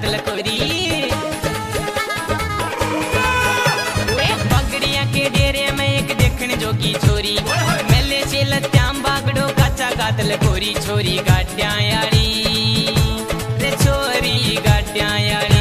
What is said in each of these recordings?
गात लकोरी। पगड़िया के डेरे में एक देखने जोगी छोरी, मेले से लत्याम बागड़ो काचा गात लकोरी। छोरी गाड्या यारी रे छोरी गाड्या यारी,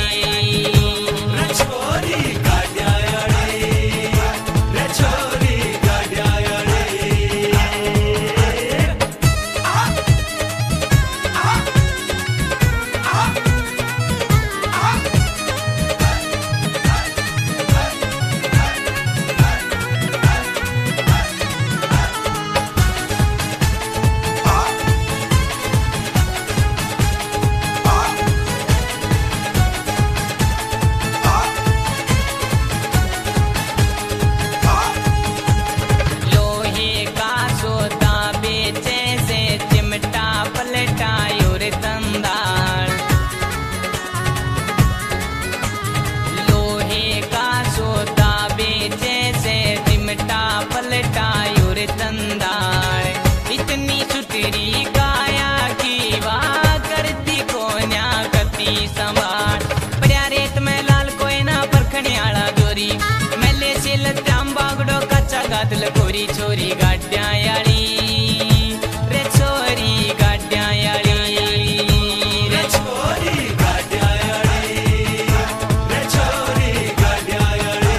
इतनी सुतरी काया की वाह करती कोन्या कती संभाल। पड़िया रेत में लाल कोई ना परखने आला जोरी, मेले से लत्याम बागड़ो कच्चा गात लकोरी। छोरी गाड्या यारी रे छोरी गाड्या यारी, रे छोरी गाड्या यारी, रे छोरी गाड्या यारी।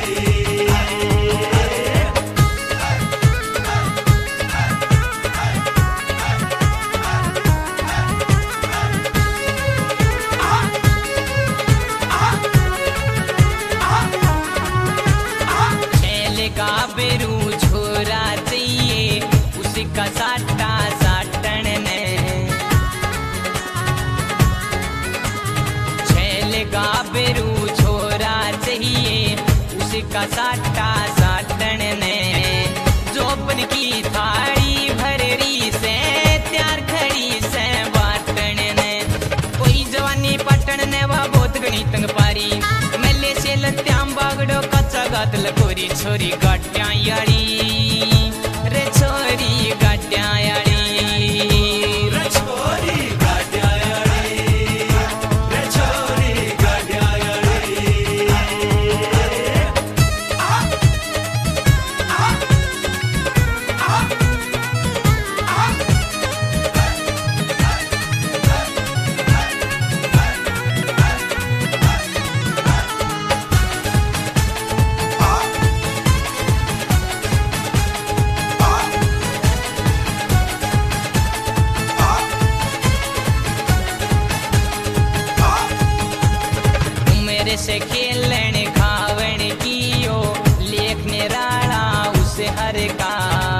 का बेरू छोरा चाहिए उसका साटा साटन ने, छैल का बेरू छोरा चाहिए उसका साटा साटन ने। जोपन की थाड़ी भररी से त्यार खड़ी से बाटन ने, कोई जवानी पटन ने वह बहुत गणी तंग पारी। मेले से लत्याम बागड़ो कच्चा गात लकोरी। छोरी गाड्या यारी रे छोरी गाड्या यारी, रे छोरी गाड्या यारी, रे छोरी गाड्या यारी। से खेलन खावन कियो लेखने राणा उस हर का,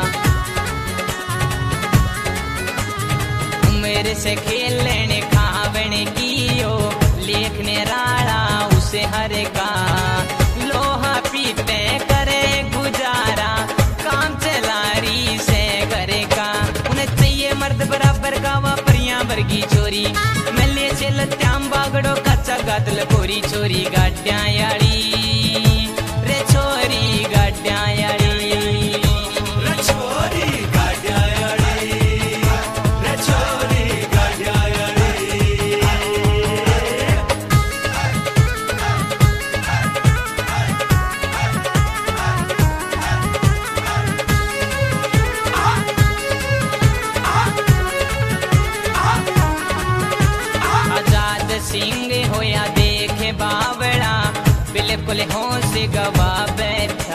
मेरे से खेलन खावन कियो लेखने राणा उस हर का। लोहा पीते करे गुजारा काम चलारी से घर का, उन्हें चाहिए मर्द बराबर का वह परियां वर्गी छोरी। मेले से लत्याम बागड़ो कच्चा गात लकोरी। छोरी गाड्या यारी रे छोरी गाड्या यारी, रे छोरी गाड्या यारी, रे छोरी गाड्या यारी। आजाद सिंह होया देखे बावड़ा, बिल्कुल होश गवा बैठा।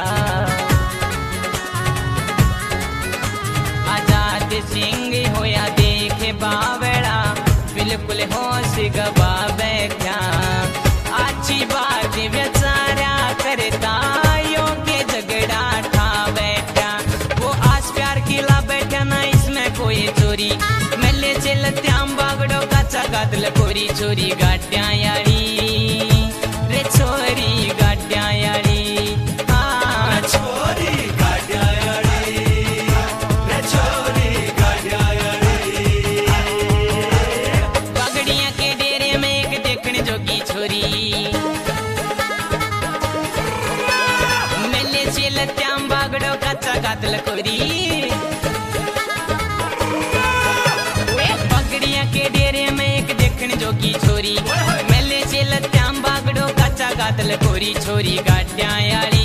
आजाद सिंह होया देखे बावड़ा, बिल्कुल होश गवा बैठा। अच्छी बात बेचारा करता योग्य झगड़ा ठा बैठा। वो आस प्यार खिला बैठा ना इसमें कोई चोरी। मेले से लत्याम बागड़ो काचा गात लकोरी। छोरी गाड्या यारी रे छोरी गाड्या यारी, हाँ छोरी गाड्या यारी, रे छोरी गाड्या यारी। पगड़िया के डेरे में एक देखने जोगी छोरी, मेले से लत्याम बागड़ो काचा गात लकोरी। पगड़िया के डेरे में एक देखने जोगी छोरी, मेले से बादल गोरी छोरी गाड्या आली